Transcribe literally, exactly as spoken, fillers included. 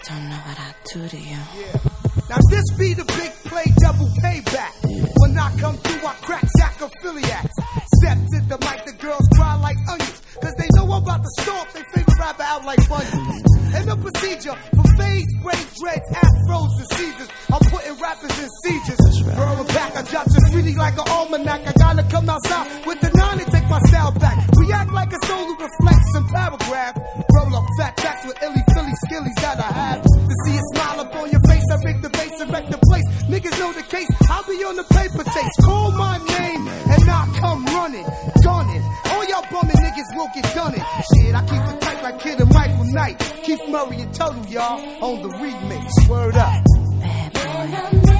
don't know what I do to you. Yeah. Now this be the big play double payback. Yeah. When I come through, I crack sacrophiliacs. Step to the mic, the girls cry like onions. Cause they know I'm about to stomp their favorite rapper out like bunions. And the procedure, from fades, braids, dreads, afros to seizures, I'm putting rappers in seizures. Right. Girl, back, I drop you freely like an almanac. I gotta come outside with the nine and take my style back. React like a soul who reflects some paragraph. Roll up fat tracks with illy philly skillies that I have. To see a smile up on your face, I make the bass and wreck the place. Niggas know the case, I'll be on the paper chase. Call my name and I'll come running, gunning. All y'all bumming niggas will get done it. Shit, I keep the tight like Kid and Michael Knight. Keith Murray and Total, y'all, on the remix. Word up. Bad boy.